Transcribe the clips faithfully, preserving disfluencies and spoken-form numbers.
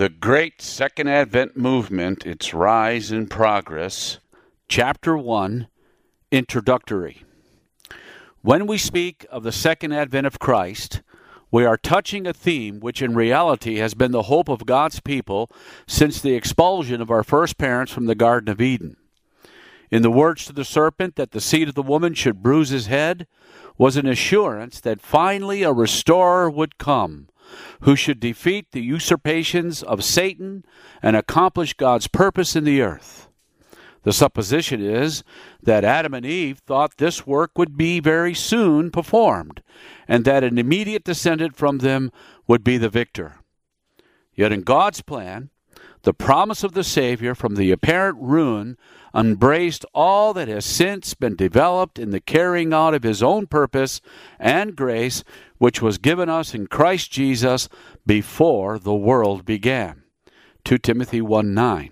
The Great Second Advent Movement, Its Rise and Progress, Chapter one, Introductory. When we speak of the Second Advent of Christ, we are touching a theme which in reality has been the hope of God's people since the expulsion of our first parents from the Garden of Eden. In the words to the serpent that the seed of the woman should bruise his head was an assurance that finally a restorer would come, who should defeat the usurpations of Satan and accomplish God's purpose in the earth. The supposition is that Adam and Eve thought this work would be very soon performed, and that an immediate descendant from them would be the victor. Yet in God's plan, the promise of the Savior from the apparent ruin embraced all that has since been developed in the carrying out of His own purpose and grace, which was given us in Christ Jesus before the world began. Second Timothy one nine.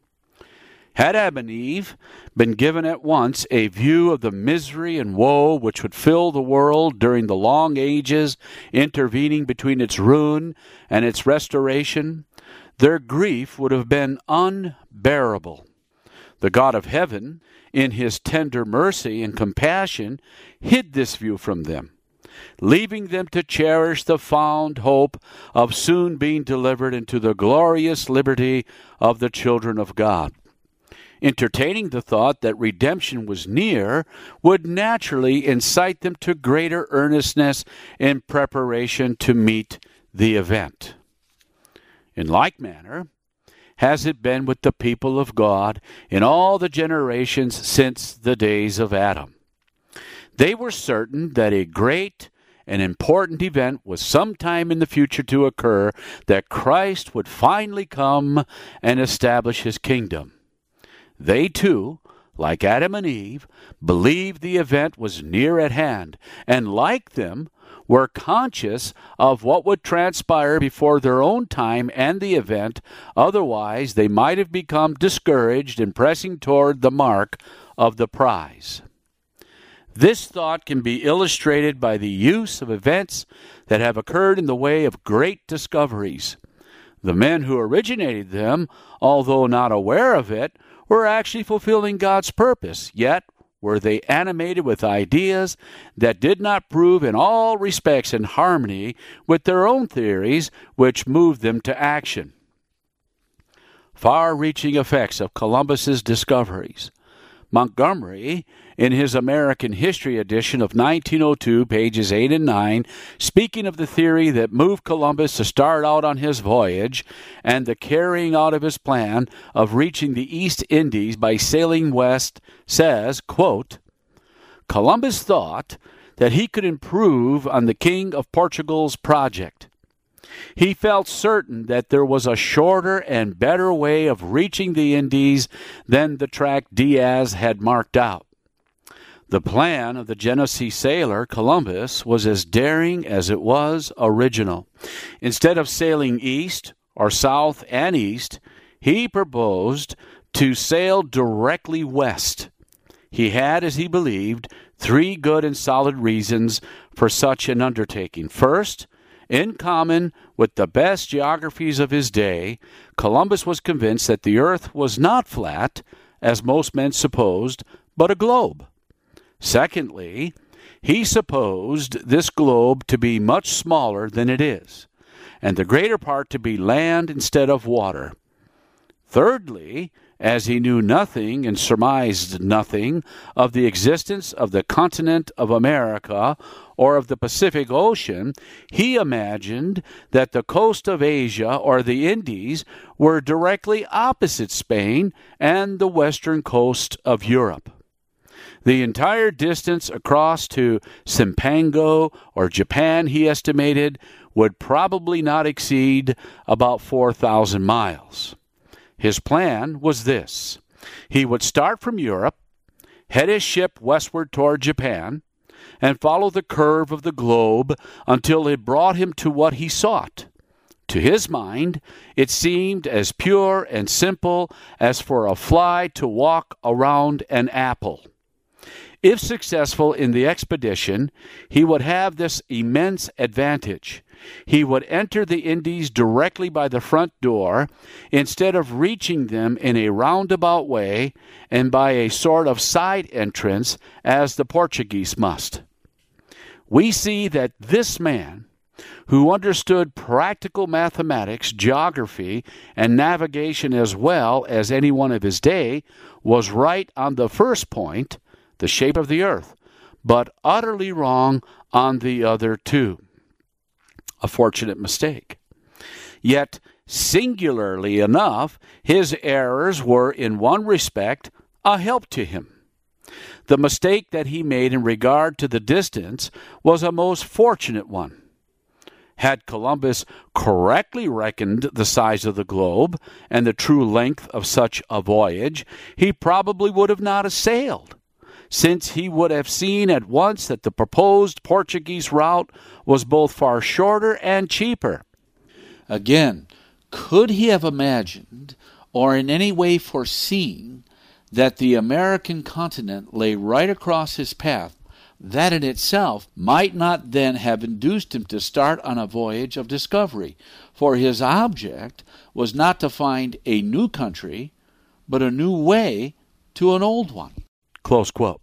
Had Adam and Eve been given at once a view of the misery and woe which would fill the world during the long ages intervening between its ruin and its restoration, their grief would have been unbearable. The God of heaven, in His tender mercy and compassion, hid this view from them, leaving them to cherish the fond hope of soon being delivered into the glorious liberty of the children of God. Entertaining the thought that redemption was near would naturally incite them to greater earnestness in preparation to meet the event. In like manner, has it been with the people of God in all the generations since the days of Adam. They were certain that a great and important event was sometime in the future to occur, that Christ would finally come and establish His kingdom. They too, like Adam and Eve, believed the event was near at hand, and like them, were conscious of what would transpire before their own time and the event. Otherwise, they might have become discouraged in pressing toward the mark of the prize. This thought can be illustrated by the use of events that have occurred in the way of great discoveries. The men who originated them, although not aware of it, were actually fulfilling God's purpose, yet were they animated with ideas that did not prove in all respects in harmony with their own theories, which moved them to action. Far-reaching effects of Columbus's discoveries. Montgomery, in his American History edition of nineteen oh two, pages eight and nine, speaking of the theory that moved Columbus to start out on his voyage and the carrying out of his plan of reaching the East Indies by sailing west, says, quote, "Columbus thought that he could improve on the King of Portugal's project. He felt certain that there was a shorter and better way of reaching the Indies than the track Diaz had marked out. The plan of the Genesee sailor Columbus was as daring as it was original. Instead of sailing east or south and east, he proposed to sail directly west. He had, as he believed, three good and solid reasons for such an undertaking. First, in common with the best geographies of his day, Columbus was convinced that the earth was not flat, as most men supposed, but a globe. Secondly, he supposed this globe to be much smaller than it is, and the greater part to be land instead of water. Thirdly, as he knew nothing and surmised nothing of the existence of the continent of America or of the Pacific Ocean, he imagined that the coast of Asia or the Indies were directly opposite Spain and the western coast of Europe. The entire distance across to Simpango or Japan, he estimated, would probably not exceed about four thousand miles. His plan was this. He would start from Europe, head his ship westward toward Japan, and follow the curve of the globe until it brought him to what he sought. To his mind, it seemed as pure and simple as for a fly to walk around an apple. If successful in the expedition, he would have this immense advantage. He would enter the Indies directly by the front door instead of reaching them in a roundabout way and by a sort of side entrance as the Portuguese must. We see that this man, who understood practical mathematics, geography, and navigation as well as anyone of his day, was right on the first point, the shape of the earth, but utterly wrong on the other two. A fortunate mistake. Yet, singularly enough, his errors were in one respect a help to him. The mistake that he made in regard to the distance was a most fortunate one. Had Columbus correctly reckoned the size of the globe and the true length of such a voyage, he probably would have not sailed, since he would have seen at once that the proposed Portuguese route was both far shorter and cheaper. Again, could he have imagined or in any way foreseen that the American continent lay right across his path? That in itself might not then have induced him to start on a voyage of discovery, for his object was not to find a new country, but a new way to an old one. Close quote.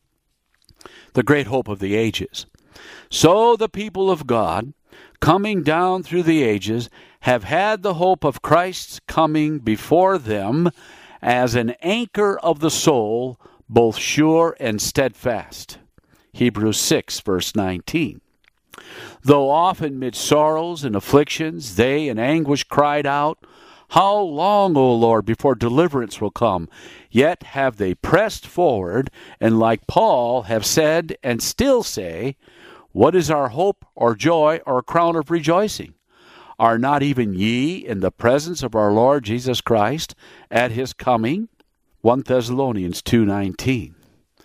The great hope of the ages. So the people of God, coming down through the ages, have had the hope of Christ's coming before them as an anchor of the soul, both sure and steadfast. Hebrews six, verse nineteen. Though often mid sorrows and afflictions, they in anguish cried out, How long, O Lord, before deliverance will come? Yet have they pressed forward, and like Paul have said and still say, What is our hope or joy or crown of rejoicing? Are not even ye in the presence of our Lord Jesus Christ at his coming? First Thessalonians two nineteen.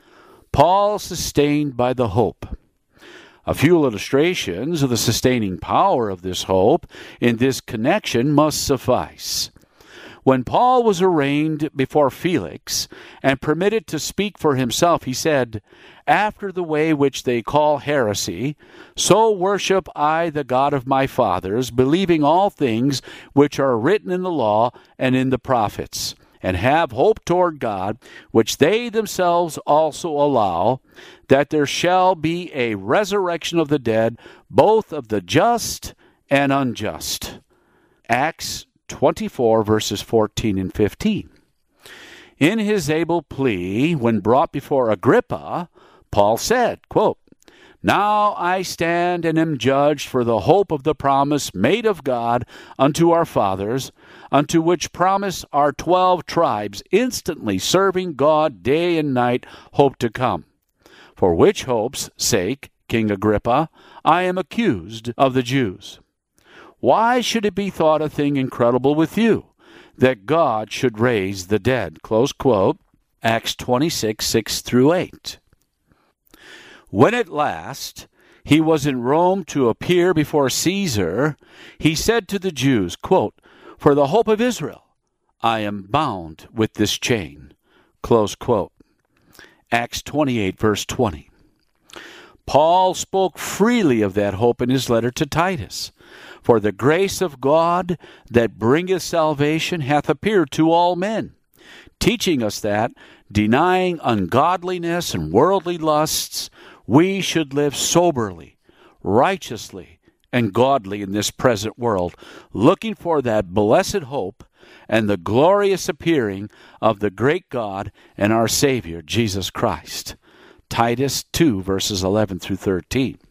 Paul sustained by the hope. A few illustrations of the sustaining power of this hope in this connection must suffice. When Paul was arraigned before Felix and permitted to speak for himself, he said, After the way which they call heresy, so worship I the God of my fathers, believing all things which are written in the law and in the prophets, and have hope toward God, which they themselves also allow, that there shall be a resurrection of the dead, both of the just and unjust. Acts twenty-four, verses fourteen and fifteen. In his able plea, when brought before Agrippa, Paul said, quote, Now I stand and am judged for the hope of the promise made of God unto our fathers, unto which promise our twelve tribes, instantly serving God day and night, hope to come. For which hope's sake, King Agrippa, I am accused of the Jews. Why should it be thought a thing incredible with you, that God should raise the dead? Close quote. Acts twenty-six, six through eight. When at last he was in Rome to appear before Caesar, he said to the Jews, quote, For the hope of Israel, I am bound with this chain. Close quote. Acts twenty-eight, verse twenty. Paul spoke freely of that hope in his letter to Titus. For the grace of God that bringeth salvation hath appeared to all men, teaching us that, denying ungodliness and worldly lusts, we should live soberly, righteously, and godly in this present world, looking for that blessed hope and the glorious appearing of the great God and our Savior, Jesus Christ. Titus two, verses eleven through thirteen.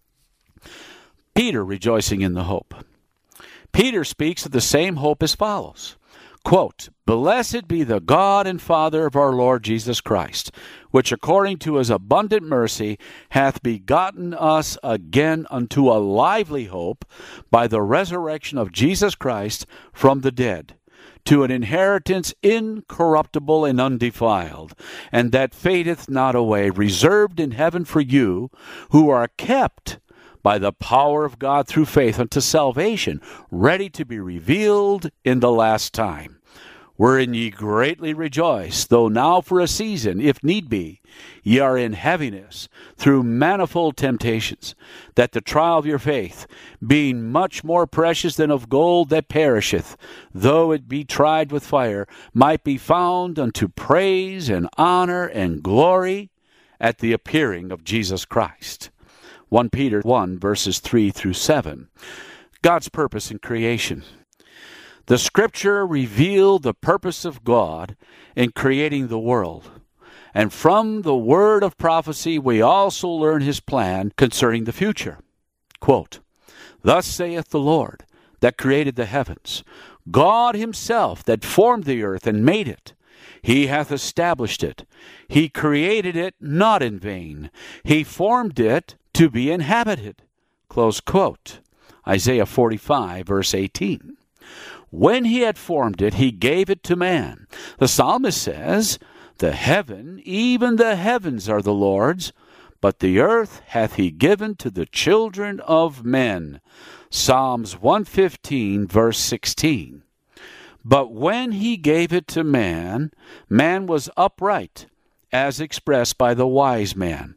Peter rejoicing in the hope. Peter speaks of the same hope as follows. Quote, Blessed be the God and Father of our Lord Jesus Christ, which according to his abundant mercy hath begotten us again unto a lively hope by the resurrection of Jesus Christ from the dead, to an inheritance incorruptible and undefiled, and that fadeth not away, reserved in heaven for you, who are kept by the power of God through faith unto salvation, ready to be revealed in the last time. wherein ye greatly rejoice, though now for a season, if need be, ye are in heaviness through manifold temptations, that the trial of your faith, being much more precious than of gold that perisheth, though it be tried with fire, might be found unto praise and honor and glory at the appearing of Jesus Christ. First Peter one, verses three through seven. God's purpose in creation. The Scripture revealed the purpose of God in creating the world. And from the word of prophecy, we also learn his plan concerning the future. Quote, Thus saith the Lord, that created the heavens, God himself that formed the earth and made it. He hath established it. He created it not in vain. He formed it to be inhabited. Close quote. Isaiah forty-five, verse eighteen. When he had formed it, he gave it to man. The psalmist says, The heaven, even the heavens are the Lord's, but the earth hath he given to the children of men. Psalms one fifteen, verse sixteen. But when he gave it to man, man was upright, as expressed by the wise man.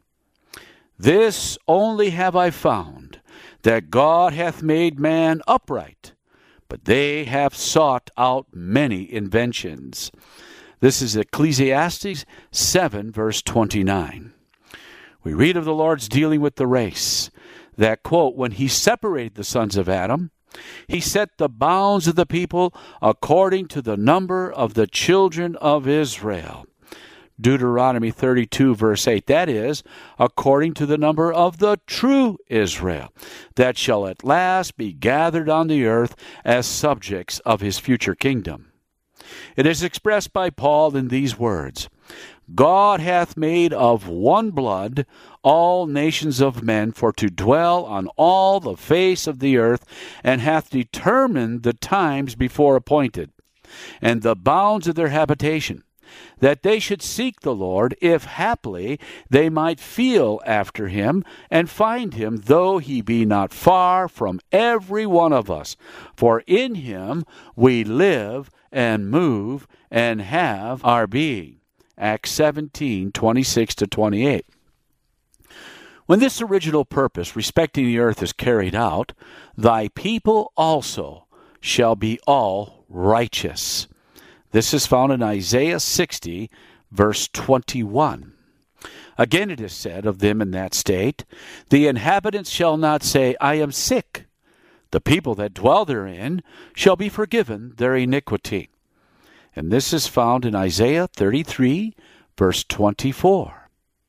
This only have I found, that God hath made man upright, but they have sought out many inventions. This is Ecclesiastes seven, verse twenty-nine. We read of the Lord's dealing with the race, that, quote, when he separated the sons of Adam, he set the bounds of the people according to the number of the children of Israel. Deuteronomy thirty-two, verse eight, that is, according to the number of the true Israel, that shall at last be gathered on the earth as subjects of his future kingdom. It is expressed by Paul in these words, God hath made of one blood all nations of men for to dwell on all the face of the earth, and hath determined the times before appointed, and the bounds of their habitation, that they should seek the Lord, if haply they might feel after him, and find him, though he be not far from every one of us. For in him we live and move and have our being. Acts seventeen, twenty-six to twenty-eight. When this original purpose respecting the earth is carried out, thy people also shall be all righteous. This is found in Isaiah sixty, verse twenty-one. Again it is said of them in that state, the inhabitants shall not say, I am sick. The people that dwell therein shall be forgiven their iniquity. And this is found in Isaiah thirty-three, verse twenty-four.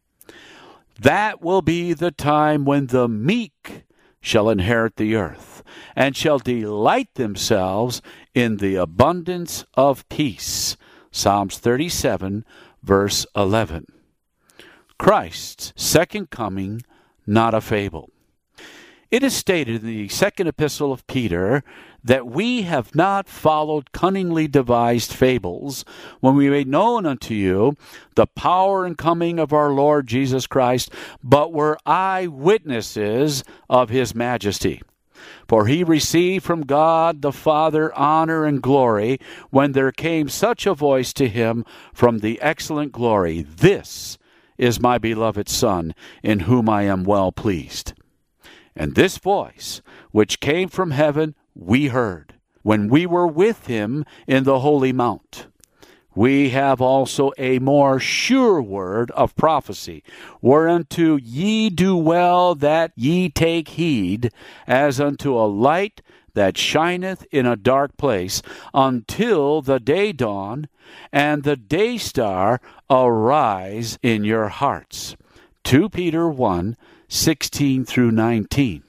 That will be the time when the meek shall inherit the earth, and shall delight themselves in the abundance of peace. Psalms thirty-seven, verse eleven. Christ's second coming, not a fable. It is stated in the second epistle of Peter that we have not followed cunningly devised fables when we made known unto you the power and coming of our Lord Jesus Christ, but were eyewitnesses of his majesty. For he received from God the Father honor and glory when there came such a voice to him from the excellent glory, This is my beloved Son, in whom I am well pleased. And this voice, which came from heaven, we heard, when we were with him in the holy mount. We have also a more sure word of prophecy, whereunto ye do well that ye take heed, as unto a light that shineth in a dark place, until the day dawn, and the day star arise in your hearts. Second Peter one, sixteen through nineteen.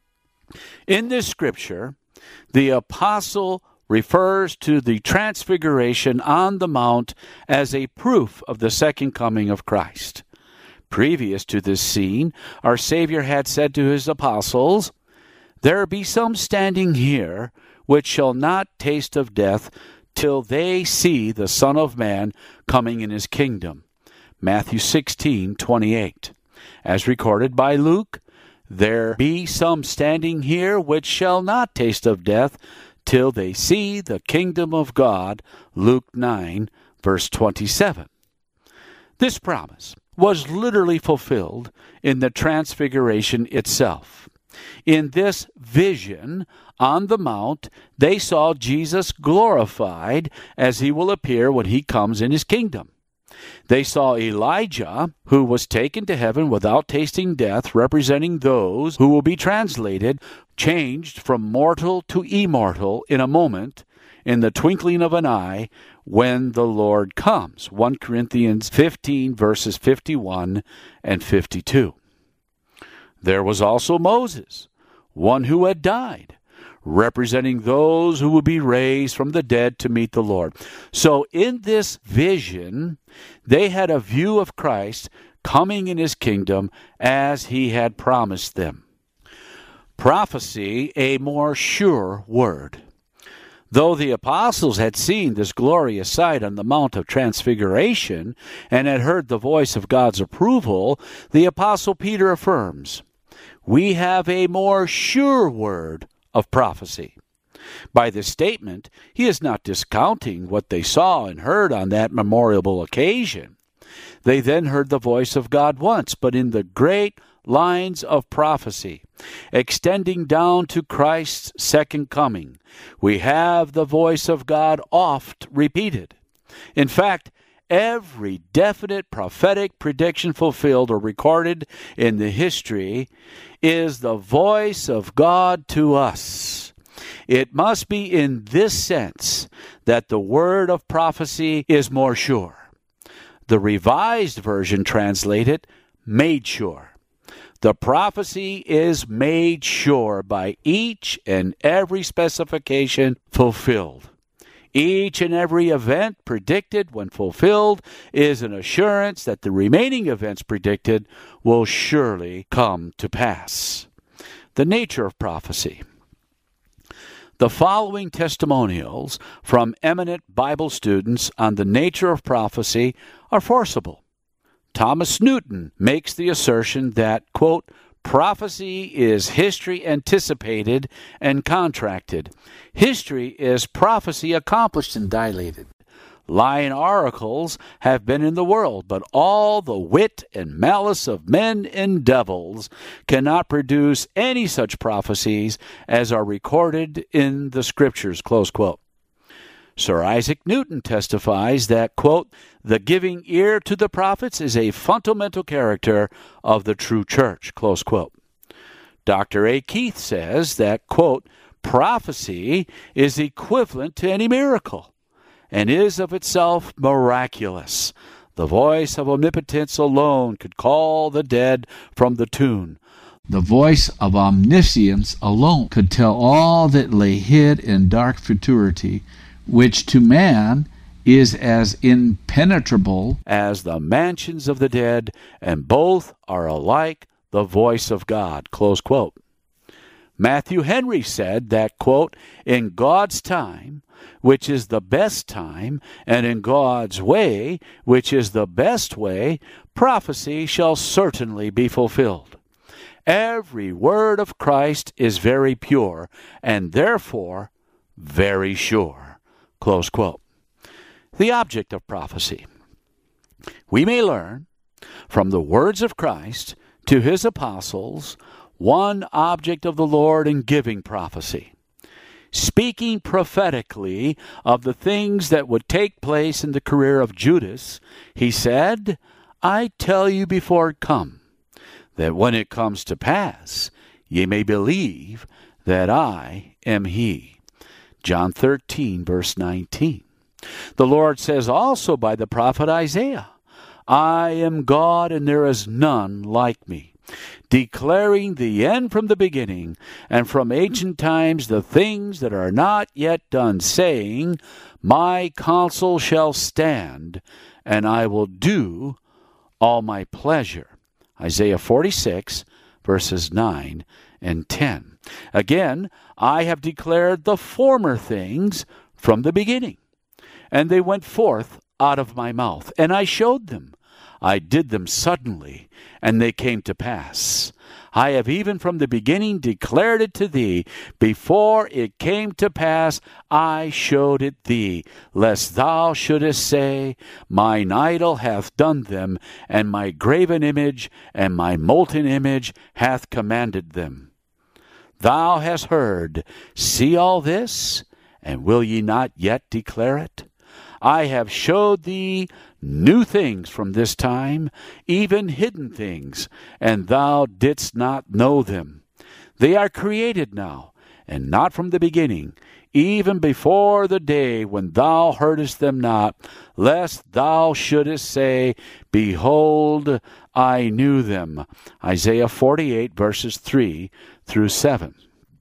In this scripture, the apostle refers to the transfiguration on the mount as a proof of the second coming of Christ. Previous to this scene, our Savior had said to his apostles, There be some standing here which shall not taste of death till they see the Son of Man coming in his kingdom. Matthew sixteen, twenty-eight. As recorded by Luke, There be some standing here which shall not taste of death till they see the kingdom of God. Luke nine, verse twenty-seven. This promise was literally fulfilled in the transfiguration itself. In this vision on the mount, they saw Jesus glorified as he will appear when he comes in his kingdom. They saw Elijah, who was taken to heaven without tasting death, representing those who will be translated, changed from mortal to immortal in a moment, in the twinkling of an eye, when the Lord comes. First Corinthians fifteen, verses fifty-one and fifty-two. There was also Moses, one who had died, representing those who would be raised from the dead to meet the Lord. So in this vision, they had a view of Christ coming in his kingdom as he had promised them. Prophecy, a more sure word. Though the apostles had seen this glorious sight on the Mount of Transfiguration and had heard the voice of God's approval, the apostle Peter affirms, "We have a more sure word of prophecy." By this statement, he is not discounting what they saw and heard on that memorable occasion. They then heard the voice of God once, but in the great lines of prophecy, extending down to Christ's second coming, we have the voice of God oft repeated. In fact, every definite prophetic prediction fulfilled or recorded in the history is the voice of God to us. It must be in this sense that the word of prophecy is more sure. The Revised Version translated, made sure. The prophecy is made sure by each and every specification fulfilled. Each and every event predicted when fulfilled is an assurance that the remaining events predicted will surely come to pass. The nature of prophecy. The following testimonials from eminent Bible students on the nature of prophecy are forcible. Thomas Newton makes the assertion that, quote, prophecy is history anticipated and contracted. History is prophecy accomplished and dilated. Lying oracles have been in the world, but all the wit and malice of men and devils cannot produce any such prophecies as are recorded in the Scriptures, close quote. Sir Isaac Newton testifies that, quote, the giving ear to the prophets is a fundamental character of the true church, close quote. Doctor A. Keith says that, quote, prophecy is equivalent to any miracle and is of itself miraculous. The voice of omnipotence alone could call the dead from the tomb. The voice of omniscience alone could tell all that lay hid in dark futurity, which to man is as impenetrable as the mansions of the dead, and both are alike the voice of God, close quote. Matthew Henry said that, quote, in God's time, which is the best time, and in God's way, which is the best way, prophecy shall certainly be fulfilled. Every word of Christ is very pure, and therefore very sure. Close quote. The object of prophecy. We may learn from the words of Christ to his apostles one object of the Lord in giving prophecy. Speaking prophetically of the things that would take place in the career of Judas, he said, I tell you before it come, that when it comes to pass, ye may believe that I am he. John thirteen, verse nineteen. The Lord says also by the prophet Isaiah, I am God and there is none like me, declaring the end from the beginning, and from ancient times the things that are not yet done, saying, my counsel shall stand, and I will do all my pleasure. Isaiah forty-six, verses nine and ten. Again, I have declared the former things from the beginning, and they went forth out of my mouth, and I showed them. I did them suddenly, and they came to pass. I have even from the beginning declared it to thee. Before it came to pass, I showed it thee, lest thou shouldest say, Mine idol hath done them, and my graven image and my molten image hath commanded them. Thou hast heard, see all this, and will ye not yet declare it? I have showed thee new things from this time, even hidden things, and thou didst not know them. They are created now, and not from the beginning, even before the day when thou heardest them not, lest thou shouldest say, Behold, I knew them. Isaiah forty-eight, verses three through seven.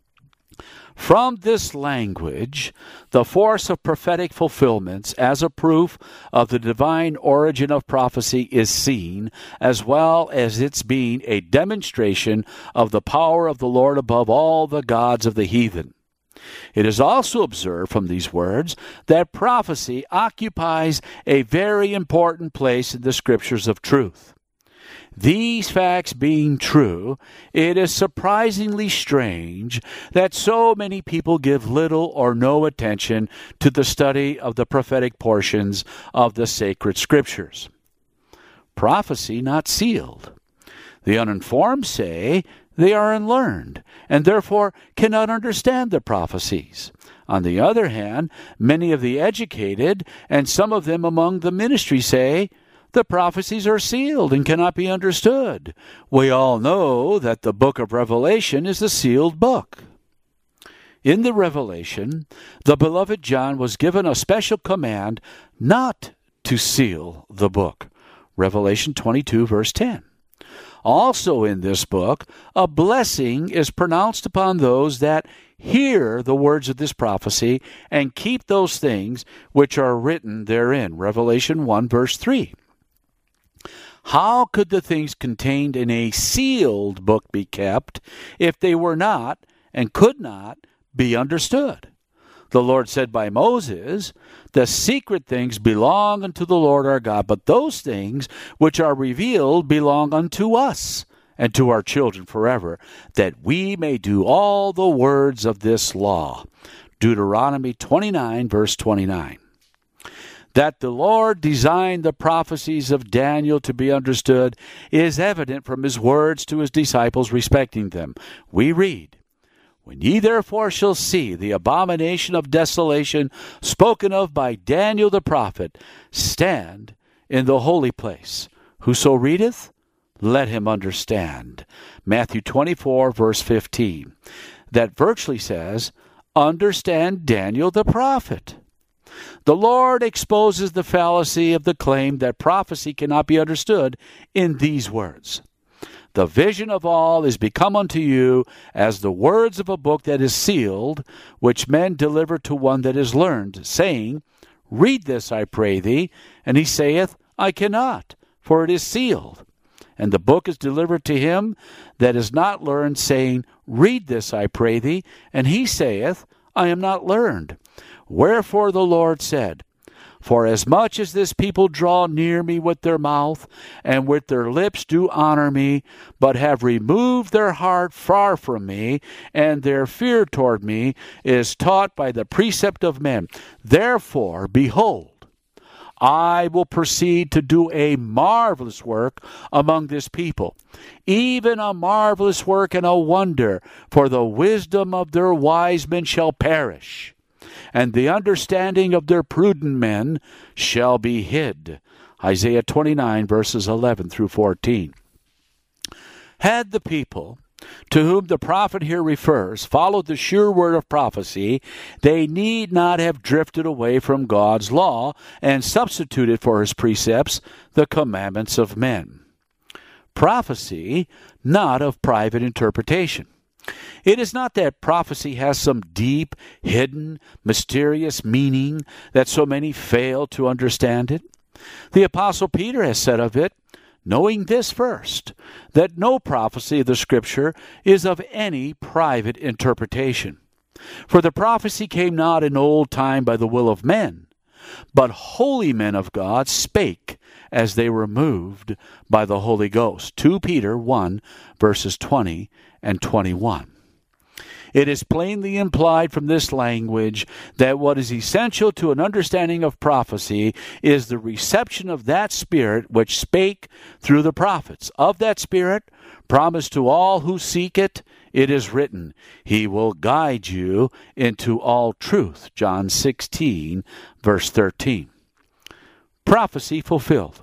From this language, the force of prophetic fulfillments as a proof of the divine origin of prophecy is seen, as well as its being a demonstration of the power of the Lord above all the gods of the heathen. It is also observed from these words that prophecy occupies a very important place in the scriptures of truth. These facts being true, it is surprisingly strange that so many people give little or no attention to the study of the prophetic portions of the sacred scriptures. Prophecy not sealed. The uninformed say they are unlearned and therefore cannot understand the prophecies. On the other hand, many of the educated and some of them among the ministry say, the prophecies are sealed and cannot be understood. We all know that the book of Revelation is a sealed book. In the Revelation, the beloved John was given a special command not to seal the book. Revelation twenty-two, verse ten. Also in this book, a blessing is pronounced upon those that hear the words of this prophecy and keep those things which are written therein. Revelation one, verse three. How could the things contained in a sealed book be kept if they were not and could not be understood? The Lord said by Moses, the secret things belong unto the Lord our God, but those things which are revealed belong unto us and to our children forever, that we may do all the words of this law. Deuteronomy twenty-nine, verse twenty-nine. That the Lord designed the prophecies of Daniel to be understood is evident from his words to his disciples respecting them. We read, When ye therefore shall see the abomination of desolation spoken of by Daniel the prophet, stand in the holy place. Whoso readeth, let him understand. Matthew twenty-four, verse fifteen. That virtually says, understand Daniel the prophet. The Lord exposes the fallacy of the claim that prophecy cannot be understood in these words. The vision of all is become unto you as the words of a book that is sealed, which men deliver to one that is learned, saying, Read this, I pray thee. And he saith, I cannot, for it is sealed. And the book is delivered to him that is not learned, saying, Read this, I pray thee. And he saith, I am not learned. Wherefore the Lord said, For as much as this people draw near me with their mouth, and with their lips do honor me, but have removed their heart far from me, and their fear toward me is taught by the precept of men. Therefore, behold, I will proceed to do a marvelous work among this people, even a marvelous work and a wonder, for the wisdom of their wise men shall perish, and the understanding of their prudent men shall be hid. Isaiah twenty-nine, verses eleven through fourteen. Had the people to whom the prophet here refers followed the sure word of prophecy, they need not have drifted away from God's law and substituted for his precepts the commandments of men. Prophecy, not of private interpretation. It is not that prophecy has some deep, hidden, mysterious meaning that so many fail to understand it. The Apostle Peter has said of it, knowing this first, that no prophecy of the Scripture is of any private interpretation. For the prophecy came not in old time by the will of men, but holy men of God spake as they were moved by the Holy Ghost. Second Peter one, verses twenty and twenty-one. It is plainly implied from this language that what is essential to an understanding of prophecy is the reception of that Spirit which spake through the prophets. Of that Spirit, promised to all who seek it, it is written, He will guide you into all truth. John sixteen, verse thirteen. Prophecy fulfilled.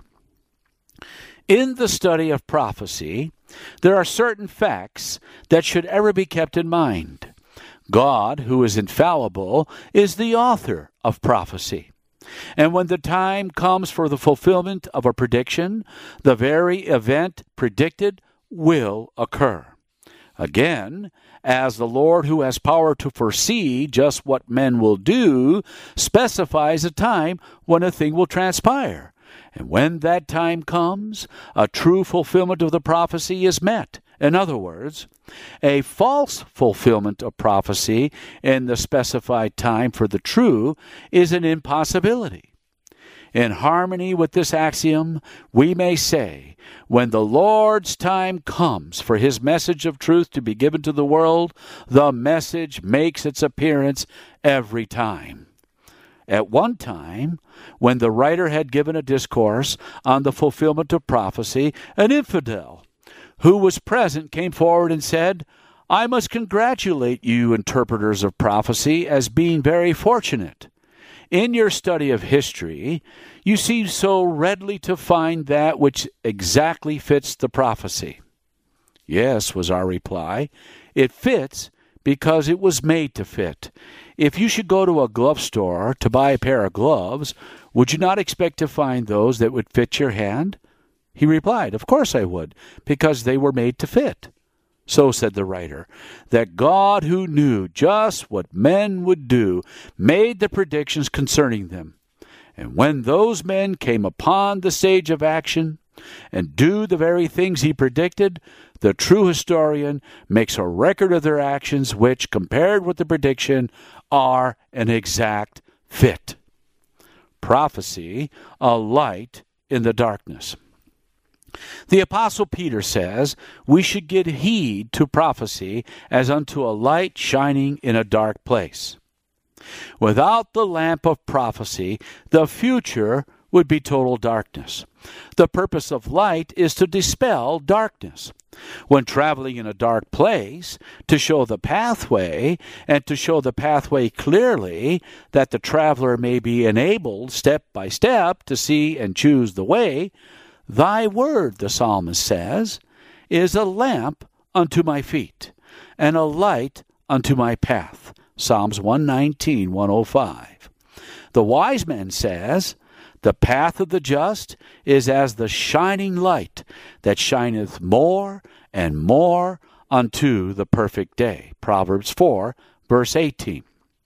In the study of prophecy, there are certain facts that should ever be kept in mind. God, who is infallible, is the author of prophecy. And when the time comes for the fulfillment of a prediction, the very event predicted will occur. Again, as the Lord, who has power to foresee just what men will do, specifies a time when a thing will transpire. And when that time comes, a true fulfillment of the prophecy is met. In other words, a false fulfillment of prophecy in the specified time for the true is an impossibility. In harmony with this axiom, we may say, when the Lord's time comes for His message of truth to be given to the world, the message makes its appearance every time. At one time, when the writer had given a discourse on the fulfillment of prophecy, an infidel who was present came forward and said, I must congratulate you interpreters of prophecy as being very fortunate. In your study of history, you seem so readily to find that which exactly fits the prophecy. Yes, was our reply. It fits because it was made to fit. If you should go to a glove store to buy a pair of gloves, would you not expect to find those that would fit your hand? He replied, Of course I would, because they were made to fit. So said the writer, that God, who knew just what men would do, made the predictions concerning them. And when those men came upon the stage of action and do the very things he predicted, the true historian makes a record of their actions which, compared with the prediction, are an exact fit. Prophecy, a light in the darkness. The Apostle Peter says, we should give heed to prophecy as unto a light shining in a dark place. Without the lamp of prophecy, the future would be total darkness. The purpose of light is to dispel darkness. When traveling in a dark place, to show the pathway, and to show the pathway clearly, that the traveler may be enabled step by step to see and choose the way, Thy word, the psalmist says, is a lamp unto my feet, and a light unto my path. Psalms one nineteen, one oh five. The wise man says, the path of the just is as the shining light that shineth more and more unto the perfect day. Proverbs four, verse eighteen.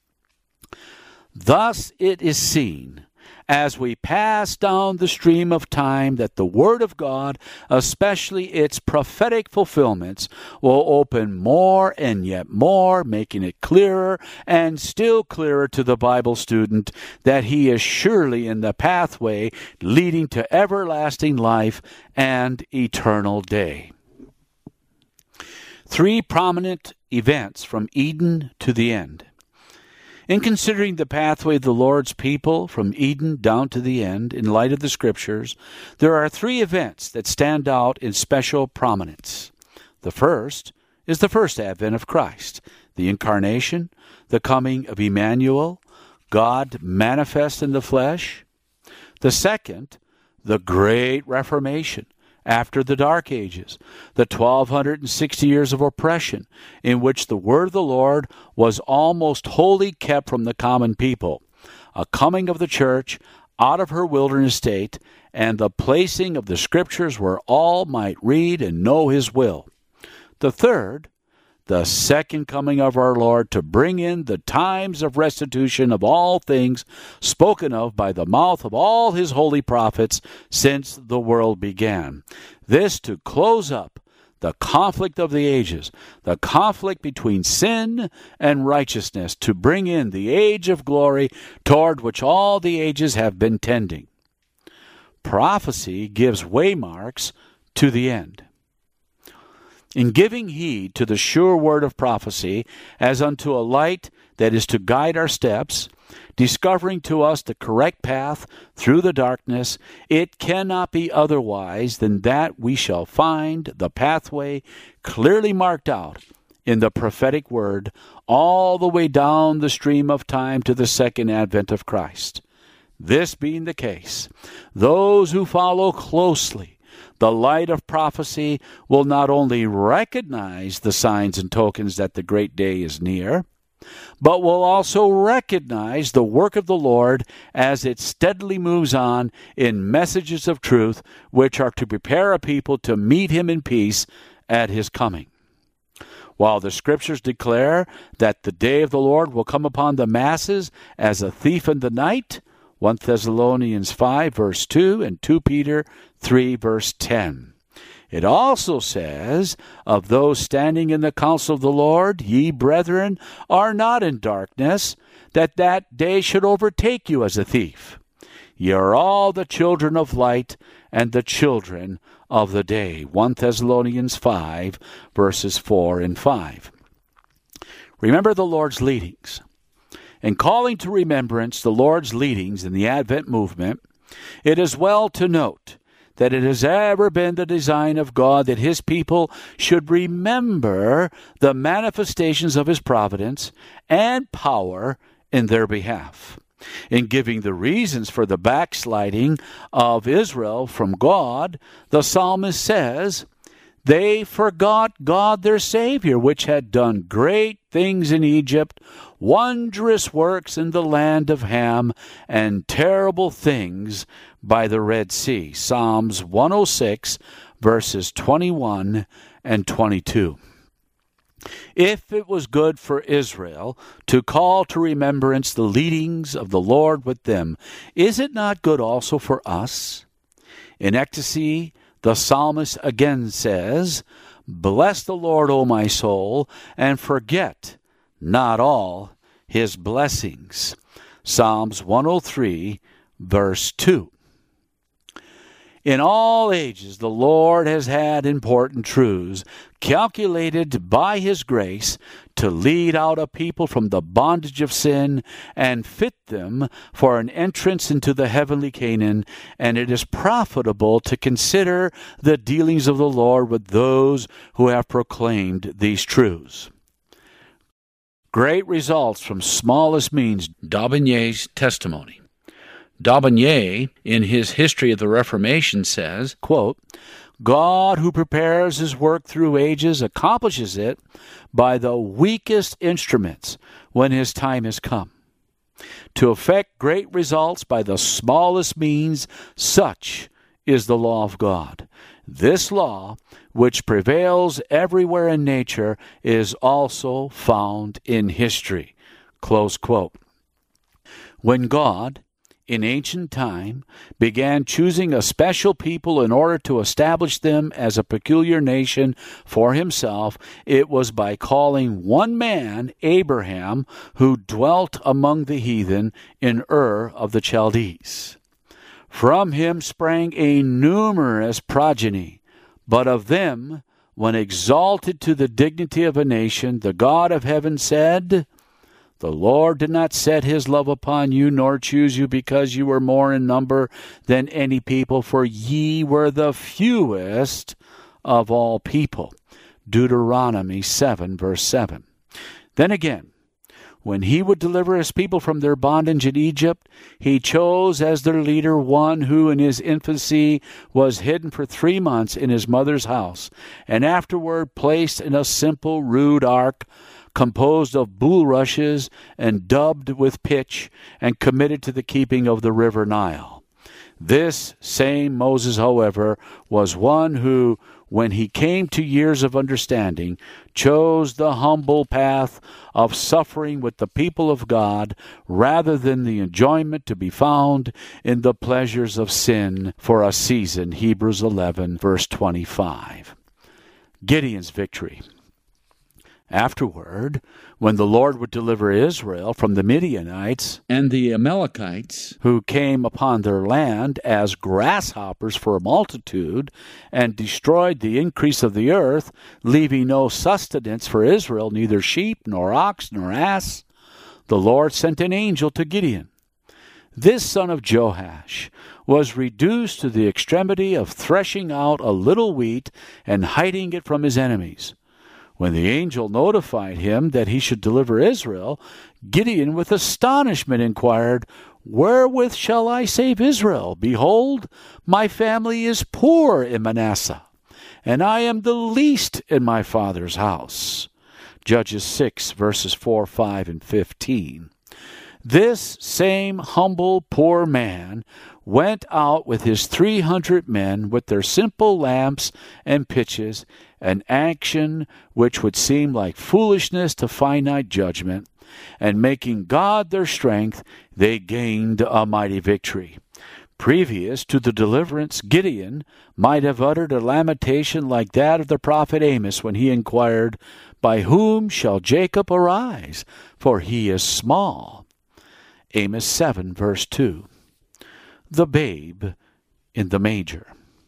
Thus it is seen, as we pass down the stream of time, that the Word of God, especially its prophetic fulfillments, will open more and yet more, making it clearer and still clearer to the Bible student that he is surely in the pathway leading to everlasting life and eternal day. Three prominent events from Eden to the end. In considering the pathway of the Lord's people from Eden down to the end, in light of the Scriptures, there are three events that stand out in special prominence. The first is the first advent of Christ, the incarnation, the coming of Emmanuel, God manifest in the flesh. The second, the Great Reformation, after the Dark Ages, the twelve sixty years of oppression, in which the word of the Lord was almost wholly kept from the common people, a coming of the church out of her wilderness state, and the placing of the Scriptures where all might read and know His will. The third, the second coming of our Lord to bring in the times of restitution of all things spoken of by the mouth of all His holy prophets since the world began. This to close up the conflict of the ages, the conflict between sin and righteousness, to bring in the age of glory toward which all the ages have been tending. prophecy gives waymarks to the end. In giving heed to the sure word of prophecy as unto a light that is to guide our steps, discovering to us the correct path through the darkness, it cannot be otherwise than that we shall find the pathway clearly marked out in the prophetic word all the way down the stream of time to the second advent of Christ. This being the case, those who follow closely the light of prophecy will not only recognize the signs and tokens that the great day is near, but will also recognize the work of the Lord as it steadily moves on in messages of truth, which are to prepare a people to meet him in peace at his coming. While the Scriptures declare that the day of the Lord will come upon the masses as a thief in the night, First Thessalonians five, verse two, and Second Peter three, verse ten. It also says, of those standing in the counsel of the Lord, ye brethren are not in darkness, that that day should overtake you as a thief. Ye are all the children of light and the children of the day. First Thessalonians five, verses four and five. Remember the Lord's leadings. In calling to remembrance the Lord's leadings in the Advent movement, it is well to note that it has ever been the design of God that his people should remember the manifestations of his providence and power in their behalf. In giving the reasons for the backsliding of Israel from God, the psalmist says, they forgot God their Savior, which had done great things in Egypt, wondrous works in the land of Ham, and terrible things by the Red Sea. Psalms one oh six, verses twenty-one and twenty-two. If it was good for Israel to call to remembrance the leadings of the Lord with them, is it not good also for us? In ecstasy, the psalmist again says, bless the Lord, O my soul, and forget not all his blessings. Psalms one oh three, verse two. In all ages, the Lord has had important truths calculated by his grace to lead out a people from the bondage of sin and fit them for an entrance into the heavenly Canaan, and it is profitable to consider the dealings of the Lord with those who have proclaimed these truths. Great results from smallest means. D'Aubigné's testimony. D'Aubigné, in his History of the Reformation, says, quote, God who prepares his work through ages accomplishes it by the weakest instruments when his time has come. To effect great results by the smallest means, such is the law of God. This law, which prevails everywhere in nature, is also found in history. Close quote. When God, in ancient time, began choosing a special people in order to establish them as a peculiar nation for himself, it was by calling one man, Abraham, who dwelt among the heathen in Ur of the Chaldees. From him sprang a numerous progeny, but of them, when exalted to the dignity of a nation, the God of heaven said, the Lord did not set his love upon you, nor choose you because you were more in number than any people, for ye were the fewest of all people. Deuteronomy seven, verse seven. Then again, when he would deliver his people from their bondage in Egypt, he chose as their leader one who in his infancy was hidden for three months in his mother's house, and afterward placed in a simple rude ark, composed of bulrushes and dubbed with pitch, and committed to the keeping of the river Nile. This same Moses, however, was one who, when he came to years of understanding, chose the humble path of suffering with the people of God rather than the enjoyment to be found in the pleasures of sin for a season. Hebrews eleven, verse twenty-five. Gideon's victory. Afterward, when the Lord would deliver Israel from the Midianites and the Amalekites, who came upon their land as grasshoppers for a multitude, and destroyed the increase of the earth, leaving no sustenance for Israel, neither sheep, nor ox, nor ass, the Lord sent an angel to Gideon. This son of Joash was reduced to the extremity of threshing out a little wheat and hiding it from his enemies. When the angel notified him that he should deliver Israel, Gideon with astonishment inquired, "Wherewith shall I save Israel? Behold, my family is poor in Manasseh, and I am the least in my father's house." Judges six, verses four, five, and fifteen. This same humble poor man went out with his three hundred men with their simple lamps and pitches, an action which would seem like foolishness to finite judgment, and making God their strength, they gained a mighty victory. Previous to the deliverance, Gideon might have uttered a lamentation like that of the prophet Amos when he inquired, "By whom shall Jacob arise? For he is small." Amos seven, verse two. The babe in the manger.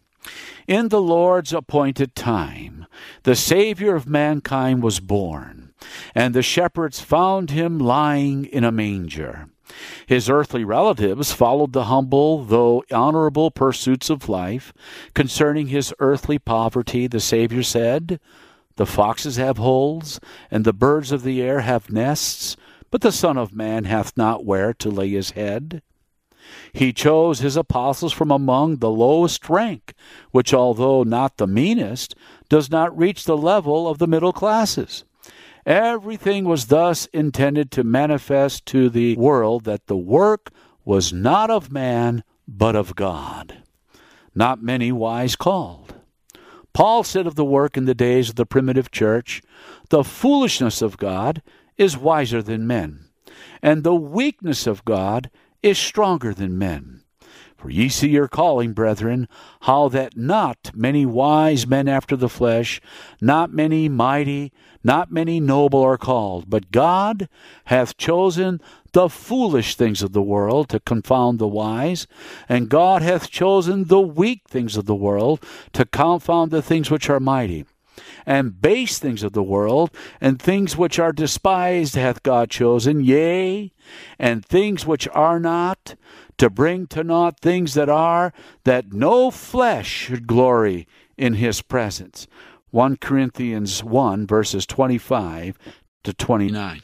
In the Lord's appointed time, the Savior of mankind was born, and the shepherds found him lying in a manger. His earthly relatives followed the humble, though honorable pursuits of life. Concerning his earthly poverty, the Savior said, "The foxes have holes, and the birds of the air have nests, but the Son of Man hath not where to lay his head." He chose his apostles from among the lowest rank, which, although not the meanest, does not reach the level of the middle classes. Everything was thus intended to manifest to the world that the work was not of man, but of God. Not many wise called. Paul said of the work in the days of the primitive church, "The foolishness of God is wiser than men, and the weakness of God is stronger than men. For ye see your calling, brethren, how that not many wise men after the flesh, not many mighty, not many noble are called, but God hath chosen the foolish things of the world to confound the wise, and God hath chosen the weak things of the world to confound the things which are mighty. And base things of the world, and things which are despised hath God chosen, yea, and things which are not, to bring to naught things that are, that no flesh should glory in his presence." First Corinthians one, verses twenty-five to twenty-nine.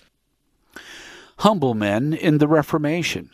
Humble men in the Reformation.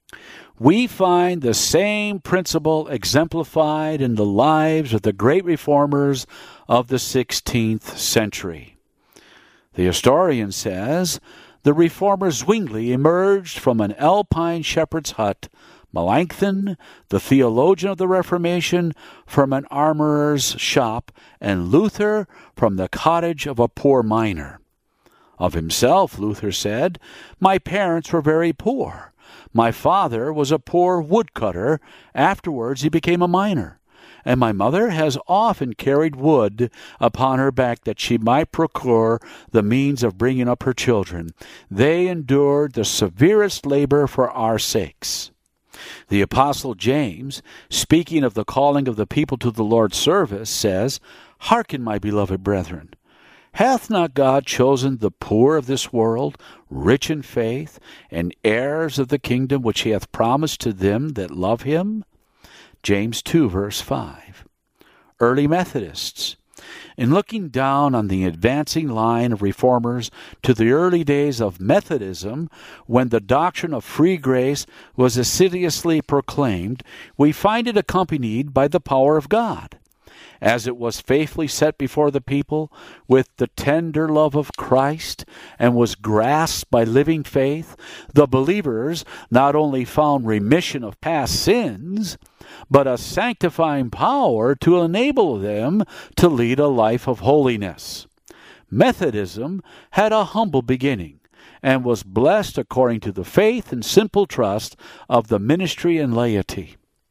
We find the same principle exemplified in the lives of the great reformers of the sixteenth century. The historian says, the reformer Zwingli emerged from an Alpine shepherd's hut, Melanchthon, the theologian of the Reformation, from an armorer's shop, and Luther from the cottage of a poor miner. Of himself, Luther said, "My parents were very poor. My father was a poor woodcutter. Afterwards he became a miner. And my mother has often carried wood upon her back that she might procure the means of bringing up her children. They endured the severest labor for our sakes." The Apostle James, speaking of the calling of the people to the Lord's service, says, "Hearken, my beloved brethren. Hath not God chosen the poor of this world, rich in faith, and heirs of the kingdom which he hath promised to them that love him?" James two, verse five. Early Methodists. In looking down on the advancing line of reformers to the early days of Methodism, when the doctrine of free grace was assiduously proclaimed, we find it accompanied by the power of God. As it was faithfully set before the people with the tender love of Christ and was grasped by living faith, the believers not only found remission of past sins, but a sanctifying power to enable them to lead a life of holiness. Methodism had a humble beginning and was blessed according to the faith and simple trust of the ministry and laity.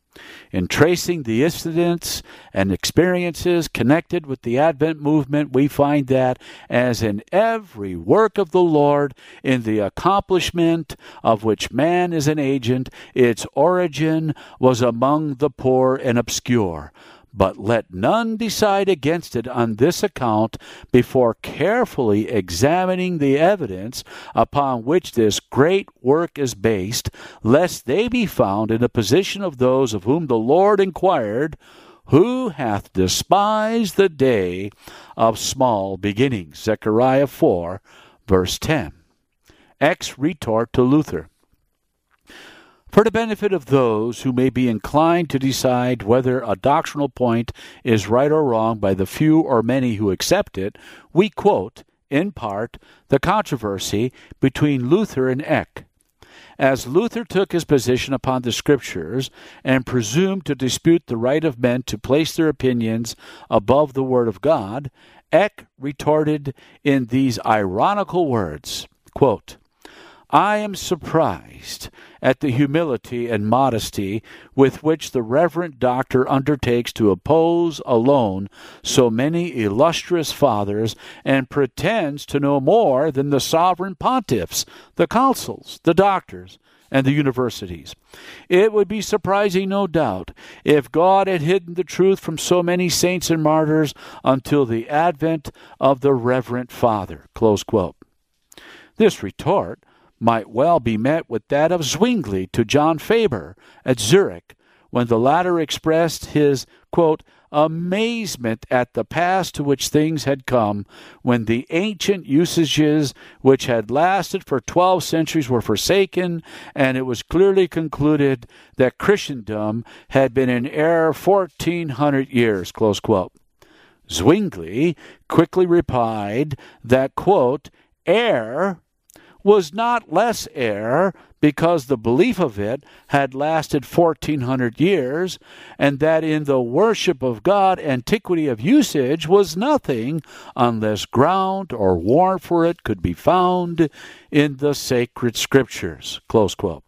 In tracing the incidents and experiences connected with the Advent movement, we find that, as in every work of the Lord, in the accomplishment of which man is an agent, its origin was among the poor and obscure. But let none decide against it on this account before carefully examining the evidence upon which this great work is based, lest they be found in the position of those of whom the Lord inquired, who hath despised the day of small beginnings. Zechariah four, verse ten. Ex retort to Luther. For the benefit of those who may be inclined to decide whether a doctrinal point is right or wrong by the few or many who accept it, we quote, in part, the controversy between Luther and Eck. As Luther took his position upon the Scriptures and presumed to dispute the right of men to place their opinions above the Word of God, Eck retorted in these ironical words, quote, I am surprised at the humility and modesty with which the reverend doctor undertakes to oppose alone so many illustrious fathers and pretends to know more than the sovereign pontiffs, the councils, the doctors, and the universities. It would be surprising, no doubt, if God had hidden the truth from so many saints and martyrs until the advent of the reverend father. Close quote. This retort might well be met with that of Zwingli to John Faber at Zurich, when the latter expressed his, quote, amazement at the pass to which things had come, when the ancient usages which had lasted for twelve centuries were forsaken, and it was clearly concluded that Christendom had been in error fourteen hundred years, close quote. Zwingli quickly replied that, quote, error was not less error because the belief of it had lasted fourteen hundred years, and that in the worship of God antiquity of usage was nothing unless ground or warrant for it could be found in the sacred Scriptures. Close quote.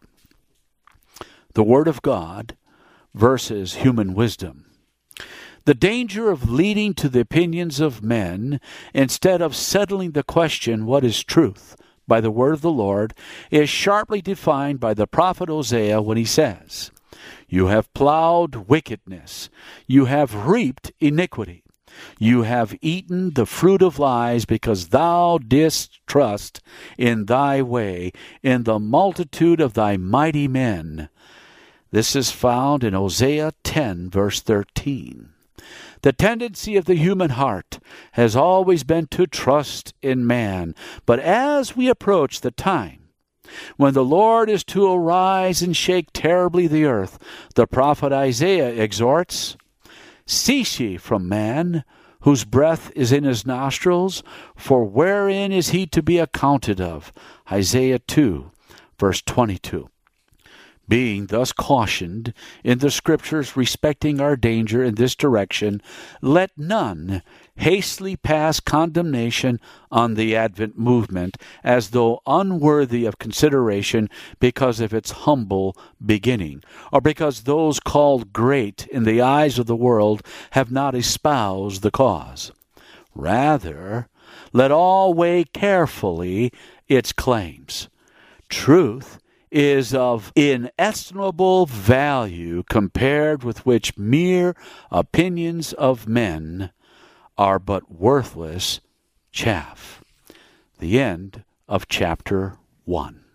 The Word of God versus human wisdom. The danger of leading to the opinions of men instead of settling the question, what is truth, by the word of the Lord, is sharply defined by the prophet Hosea when he says, you have plowed wickedness, you have reaped iniquity, you have eaten the fruit of lies, because thou didst trust in thy way, in the multitude of thy mighty men. This is found in Hosea ten, verse thirteen. The tendency of the human heart has always been to trust in man. But as we approach the time when the Lord is to arise and shake terribly the earth, the prophet Isaiah exhorts, cease ye from man, whose breath is in his nostrils, for wherein is he to be accounted of? Isaiah two, verse twenty-two. Being thus cautioned in the Scriptures respecting our danger in this direction, let none hastily pass condemnation on the Advent movement as though unworthy of consideration because of its humble beginning, or because those called great in the eyes of the world have not espoused the cause. Rather, let all weigh carefully its claims. Truth is of inestimable value compared with which mere opinions of men are but worthless chaff. The end of chapter one.